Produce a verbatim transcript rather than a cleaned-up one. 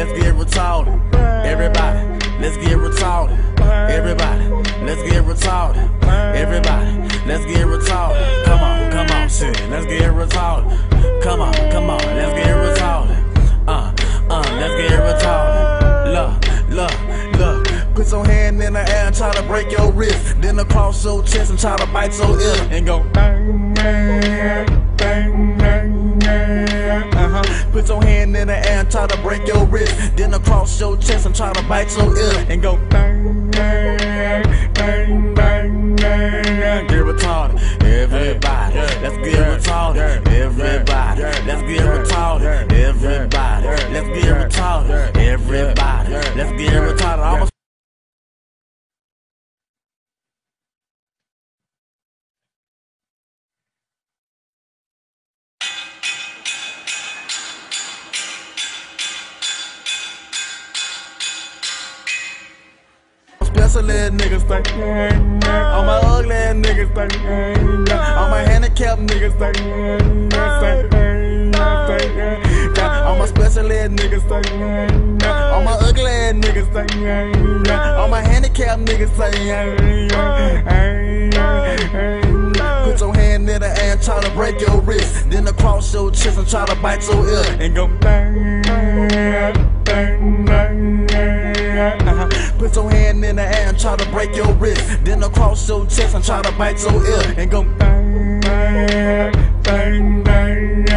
let's get retarded. Everybody, let's get retarded. Everybody, let's get retarded. Everybody, let's get retarded. Come on, come on, shit, let's get retarded. Come on, come on, let's get retarded. Uh, uh, let's get retarded. Look, look, look. Put your hand in the air and try to break your wrist. Then across your chest and try to bite your ear. And go bang, bang, bang, bang, bang. Uh-huh. Put your hand in the air and try to break your wrist. Then across your chest and try to bite your ear. And go bang, bang, bang, bang, bang. Get retarded. Everybody, let's get retarded. Everybody, let's get retarded. Everybody, let's get retarded. Everybody, let's get retarded. I'm special ass niggas think, all my ugly ass niggas think, all my handicapped niggas think, all my special ass niggas think, all my ugly ass niggas think, all my handicapped niggas think. Put your hand in the air and try to break your wrist. Then across your chest and try to bite your ear. And go bang, bang, bang, bang. Uh-huh. Put your hand in the air and try to break your wrist. Then across your chest and try to bite your ear. And go bang, bang, bang, bang.